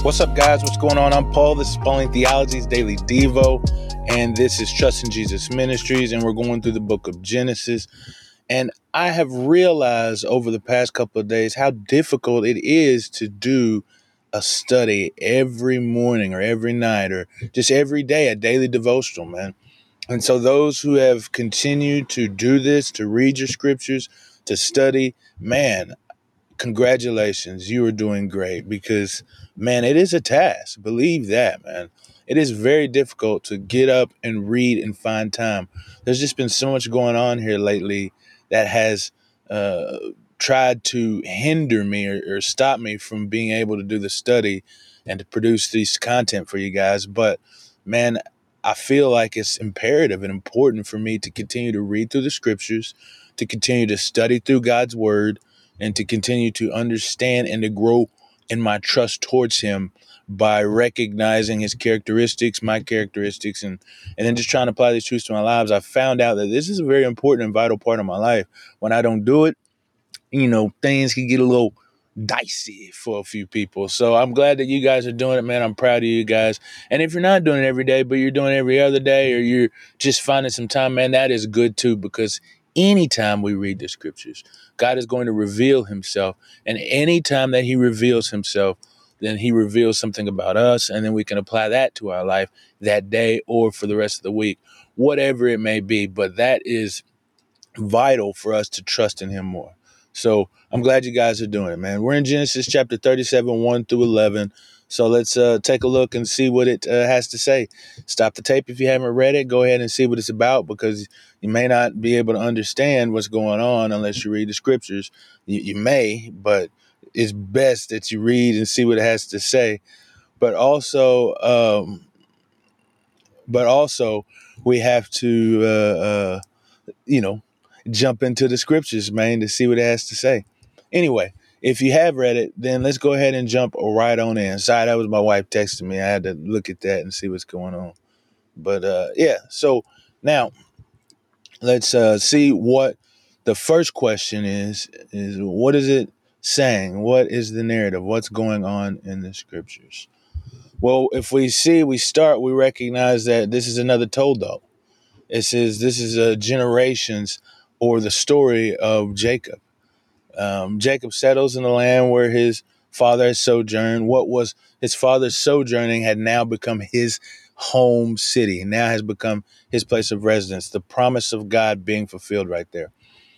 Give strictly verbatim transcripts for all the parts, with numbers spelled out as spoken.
What's up, guys? What's going on? I'm Paul. This is Pauline Theology's Daily Devo, and this is Trust in Jesus Ministries, and we're going through the book of Genesis. And I have realized over the past couple of days how difficult it is to do a study every morning or every night or just every day, a daily devotional, man. And so those who have continued to do this, to read your scriptures, to study, man, congratulations, you are doing great because, man, it is a task. Believe that, man. It is very difficult to get up and read and find time. There's just been so much going on here lately that has uh, tried to hinder me or, or stop me from being able to do the study and to produce this content for you guys. But, man, I feel like it's imperative and important for me to continue to read through the scriptures, to continue to study through God's word, and to continue to understand and to grow in my trust towards him by recognizing his characteristics, my characteristics, and, and then just trying to apply these truths to my lives. I found out that this is a very important and vital part of my life. When I don't do it, you know, things can get a little dicey for a few people. So I'm glad that you guys are doing it, man. I'm proud of you guys. And if you're not doing it every day, but you're doing it every other day, or you're just finding some time, man, that is good too, because anytime we read the scriptures, God is going to reveal himself. And anytime that he reveals himself, then he reveals something about us, and then we can apply that to our life that day or for the rest of the week, whatever it may be. But that is vital for us to trust in him more. So I'm glad you guys are doing it, man. We're in Genesis chapter thirty-seven, one through eleven. So let's uh, take a look and see what it uh, has to say. Stop the tape if you haven't read it. Go ahead and see what it's about, because you may not be able to understand what's going on unless you read the scriptures. You, you may, but it's best that you read and see what it has to say. But also, um, but also, we have to, uh, uh, you know, jump into the scriptures, man, to see what it has to say. Anyway, if you have read it, then let's go ahead and jump right on in. Sorry, that was my wife texting me. I had to look at that and see what's going on. But uh, yeah, so now let's uh, see what the first question is, is what is it saying? What is the narrative? What's going on in the scriptures? Well, if we see, we start, we recognize that this is another Toldo. It says this is a generations or the story of Jacob. Um, Jacob settles in the land where his father had sojourned. What was his father's sojourning had now become his home city, now has become his place of residence, the promise of God being fulfilled right there.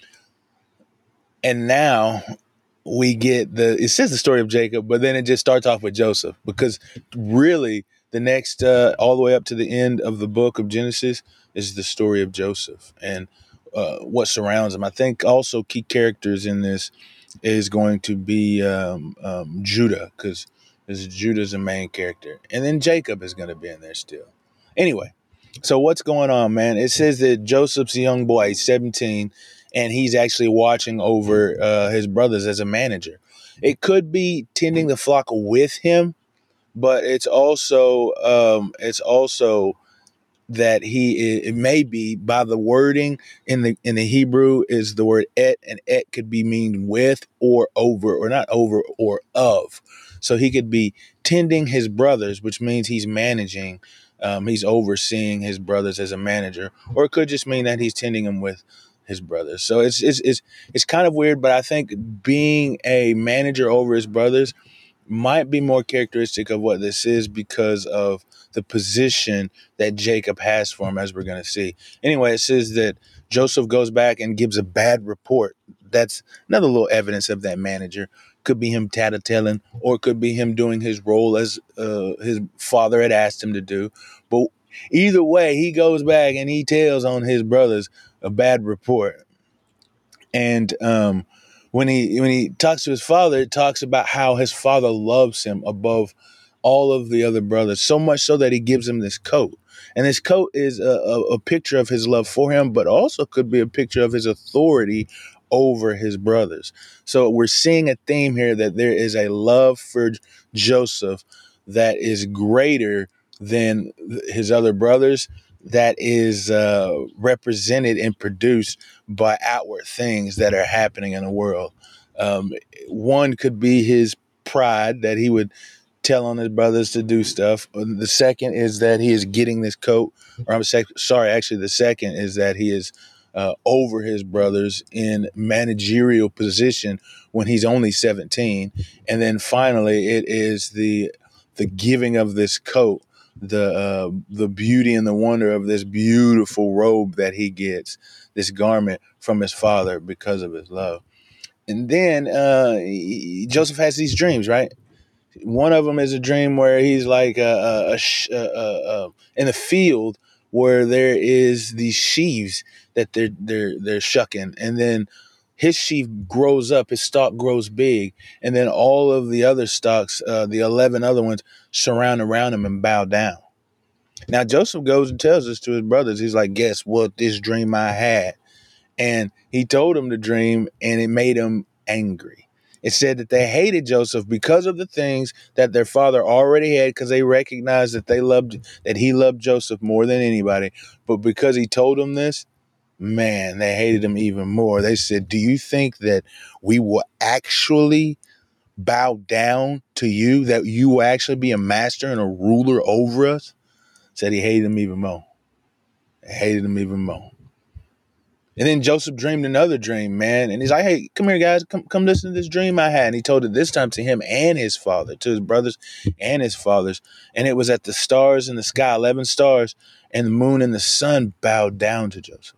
And now we get the, it says the story of Jacob, but then it just starts off with Joseph, because really the next, uh, all the way up to the end of the book of Genesis is the story of Joseph and uh, what surrounds him. I think also key characters in this is going to be um, um, Judah, because Judah's the main character. And then Jacob is going to be in there still. Anyway, so what's going on, man? It says that Joseph's a young boy, he's seventeen, and he's actually watching over uh, his brothers as a manager. It could be tending the flock with him, but it's also um, it's also that he it may be, by the wording in the in the Hebrew is the word et, and et could be mean with or over, or not over, or of. So he could be tending his brothers, which means he's managing, um, he's overseeing his brothers as a manager, or it could just mean that he's tending them with his brothers. So it's it's it's it's kind of weird, but I think being a manager over his brothers might be more characteristic of what this is, because of the position that Jacob has for him, as we're going to see. Anyway, it says that Joseph goes back and gives a bad report. That's another little evidence of that manager. Could be him tattletelling, or it could be him doing his role as uh, his father had asked him to do. But either way, he goes back and he tells on his brothers a bad report. And um, when he when he talks to his father, it talks about how his father loves him above all of the other brothers, so much so that he gives him this coat. And this coat is a, a, a picture of his love for him, but also could be a picture of his authority over his brothers. So we're seeing a theme here that there is a love for Joseph that is greater than his other brothers, that is uh, represented and produced by outward things that are happening in the world. Um, one could be his pride, that he would telling his brothers to do stuff. The second is that he is getting this coat, or I'm sec- sorry, actually, the second is that he is uh, over his brothers in managerial position when he's only seventeen. And then finally, it is the the giving of this coat, the uh, the beauty and the wonder of this beautiful robe that he gets, this garment from his father because of his love. And then uh, he, Joseph has these dreams, right? One of them is a dream where he's like a, a, a, a, a, in a field where there is these sheaves that they're they're they're shucking, and then his sheaf grows up, his stalk grows big, and then all of the other stalks, uh, the eleven other ones, surround around him and bow down. Now Joseph goes and tells this to his brothers. He's like, "Guess what? This dream I had." And he told them the dream, and it made him angry. It said that they hated Joseph because of the things that their father already had, because they recognized that they loved, that he loved Joseph more than anybody. But because he told them this, man, they hated him even more. They said, "Do you think that we will actually bow down to you, that you will actually be a master and a ruler over us?" Said he hated him even more. They hated him even more. And then Joseph dreamed another dream, man. And he's like, "Hey, come here, guys. Come come listen to this dream I had." And he told it this time to him and his father, to his brothers and his fathers. And it was that the stars in the sky, eleven stars, and the moon and the sun bowed down to Joseph.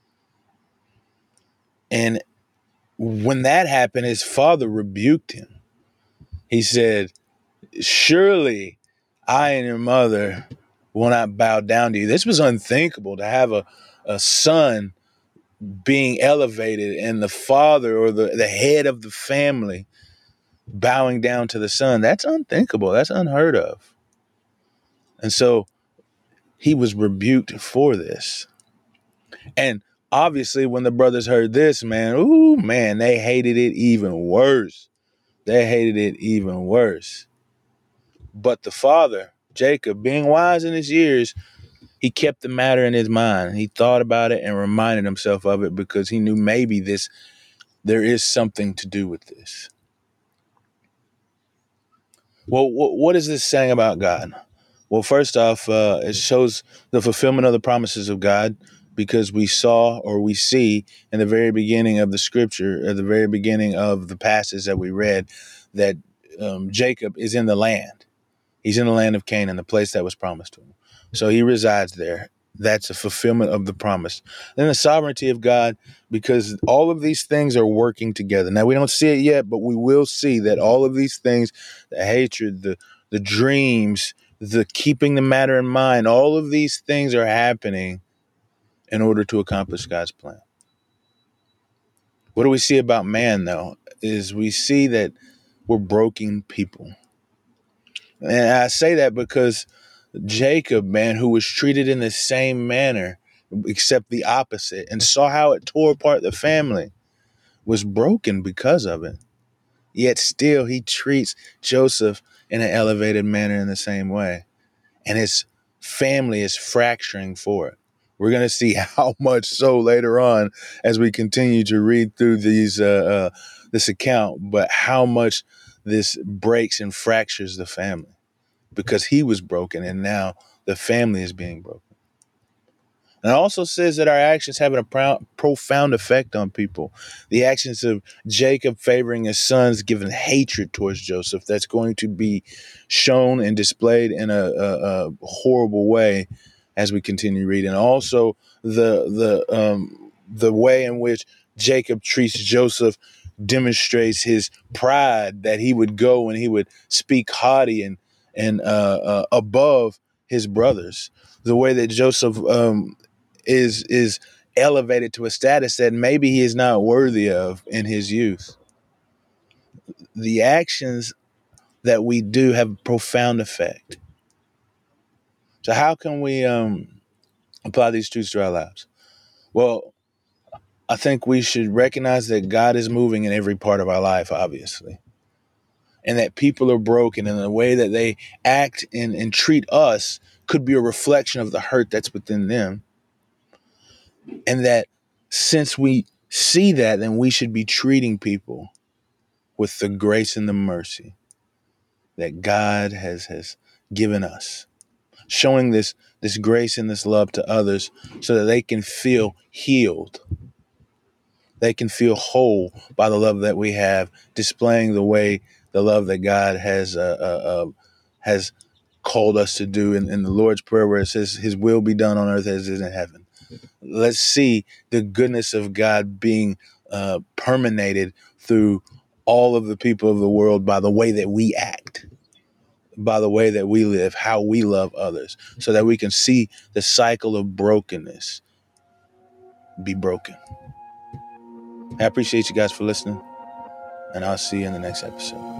And when that happened, his father rebuked him. He said, "Surely I and your mother will not bow down to you." This was unthinkable, to have a, a son being elevated and the father, or the, the head of the family, bowing down to the son. That's unthinkable. That's unheard of. And so he was rebuked for this. And obviously when the brothers heard this, man, ooh, man, they hated it even worse. They hated it even worse. But the father, Jacob, being wise in his years, he kept the matter in his mind. He thought about it and reminded himself of it, because he knew maybe this, there is something to do with this. Well, what is this saying about God? Well, first off, uh, it shows the fulfillment of the promises of God, because we saw, or we see in the very beginning of the scripture, at the very beginning of the passage that we read, that um, Jacob is in the land. He's in the land of Canaan, the place that was promised to him. So he resides there. That's a fulfillment of the promise. Then the sovereignty of God, because all of these things are working together. Now, we don't see it yet, but we will see that all of these things, the hatred, the, the dreams, the keeping the matter in mind, all of these things are happening in order to accomplish God's plan. What do we see about man, though, is we see that we're broken people. And I say that because Jacob, man, who was treated in the same manner, except the opposite, and saw how it tore apart the family, was broken because of it. Yet still he treats Joseph in an elevated manner in the same way. And his family is fracturing for it. We're going to see how much so later on as we continue to read through these uh, uh, this account, but how much this breaks and fractures the family, because he was broken and now the family is being broken. And it also says that our actions have a pro- profound effect on people. The actions of Jacob favoring his sons, giving hatred towards Joseph, that's going to be shown and displayed in a, a, a horrible way as we continue reading. Also, the the um, the way in which Jacob treats Joseph demonstrates his pride, that he would go and he would speak haughty and and uh, uh, above his brothers. The way that Joseph um, is is elevated to a status that maybe he is not worthy of in his youth. The actions that we do have a profound effect. So how can we um, apply these truths to our lives? Well, I think we should recognize that God is moving in every part of our life, obviously, and that people are broken, and the way that they act and, and treat us could be a reflection of the hurt that's within them. And that since we see that, then we should be treating people with the grace and the mercy that God has, has given us, showing this, this grace and this love to others so that they can feel healed. They can feel whole by the love that we have, displaying the way the love that God has uh, uh, uh, has called us to do in, in the Lord's Prayer, where it says, His will be done on earth as it is in heaven. Let's see the goodness of God being uh, permeated through all of the people of the world by the way that we act, by the way that we live, how we love others, so that we can see the cycle of brokenness be broken. I appreciate you guys for listening, and I'll see you in the next episode.